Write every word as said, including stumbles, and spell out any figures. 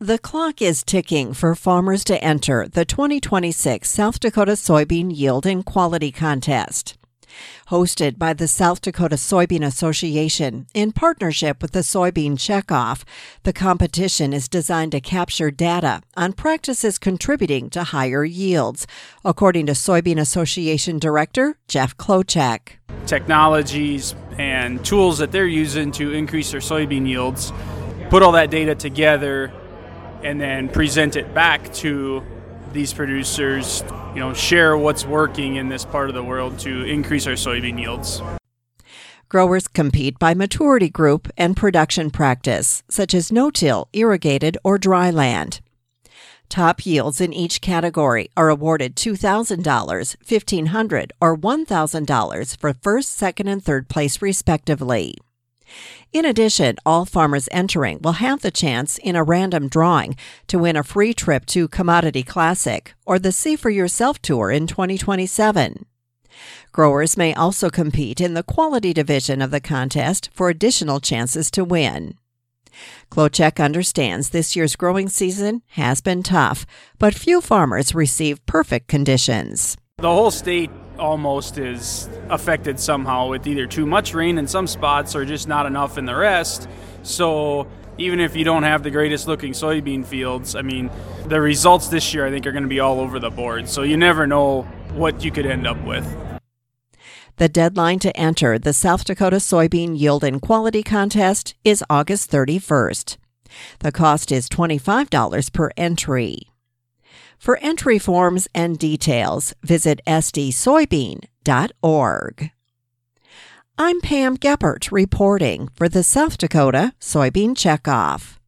The clock is ticking for farmers to enter the twenty twenty-six South Dakota Soybean Yield and Quality Contest. Hosted by the South Dakota Soybean Association in partnership with the Soybean Checkoff, the competition is designed to capture data on practices contributing to higher yields, according to Soybean Association Director Jeff Klochek. Technologies and tools that they're using to increase their soybean yields, put all that data together, and then present it back to these producers, you know, share what's working in this part of the world to increase our soybean yields. Growers compete by maturity group and production practice, such as no-till, irrigated, or dry land. Top yields in each category are awarded two thousand dollars, fifteen hundred dollars, or one thousand dollars for first, second, and third place, respectively. In addition, all farmers entering will have the chance in a random drawing to win a free trip to Commodity Classic or the See for Yourself Tour in twenty twenty-seven. Growers may also compete in the quality division of the contest for additional chances to win. Klochek understands this year's growing season has been tough, but few farmers receive perfect conditions. The whole state almost is affected somehow with either too much rain in some spots or just not enough in the rest. So even if you don't have the greatest looking soybean fields, I mean, the results this year I think are going to be all over the board. So you never know what you could end up with. The deadline to enter the South Dakota Soybean Yield and Quality Contest is August thirty-first. The cost is twenty-five dollars per entry. For entry forms and details, visit s d soybean dot org. I'm Pam Geppert reporting for the South Dakota Soybean Checkoff.